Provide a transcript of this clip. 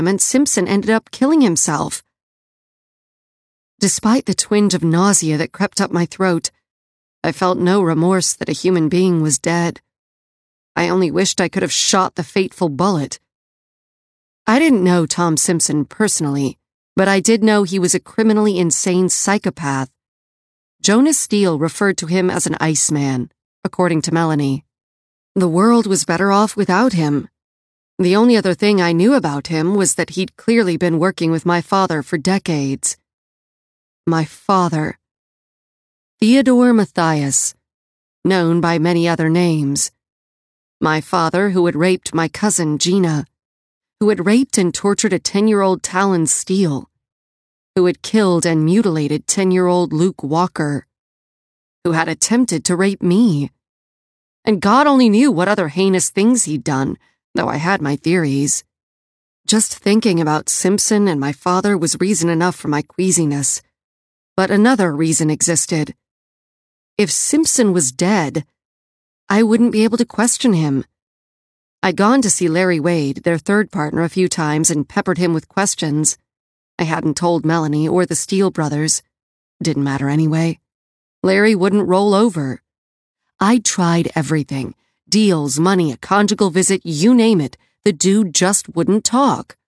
and Simpson ended up killing himself. Despite the twinge of nausea that crept up my throat, I felt no remorse that a human being was dead. I only wished I could have shot the fateful bullet. I didn't know Tom Simpson personally, but I did know he was a criminally insane psychopath. Jonas Steele referred to him as an Iceman, according to Melanie. The world was better off without him. The only other thing I knew about him was that he'd clearly been working with my father for decades. My father. Theodore Matthias, known by many other names. My father who had raped my cousin Gina, who had raped and tortured a 10-year-old Talon Steele, who had killed and mutilated 10-year-old Luke Walker, who had attempted to rape me. And God only knew what other heinous things he'd done, though I had my theories. Just thinking about Simpson and my father was reason enough for my queasiness. But another reason existed. If Simpson was dead, I wouldn't be able to question him. I'd gone to see Larry Wade, their third partner, a few times and peppered him with questions. I hadn't told Melanie or the Steele brothers. Didn't matter anyway. Larry wouldn't roll over. I'd tried everything. Deals, money, a conjugal visit, you name it. The dude just wouldn't talk.